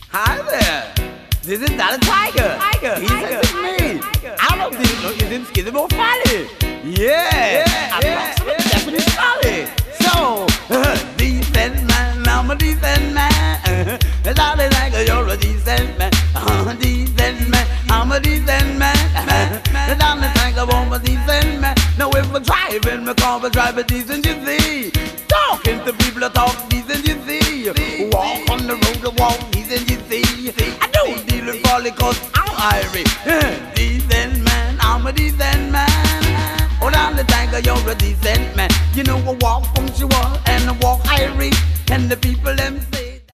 Hi there. This is not a tiger. He says it's me. I don't think no, it's in Skidmore Valley. Yeah. I'm a definite solid. So, decent man, I'm a decent man. It's all like you're a decent man. Decent man, I'm a decent man. It's all like I'm a decent man. Now if we're driving my car, we drive a decent, you see. Talking to people that talk decent, you see. Walk on the road, walk decent, you see. I don't deal with folly cause I'm Irish. Decent man, I'm a decent man. Hold on the tiger, you're a decent man. You know I walk punctual and I walk Irish. And the people them say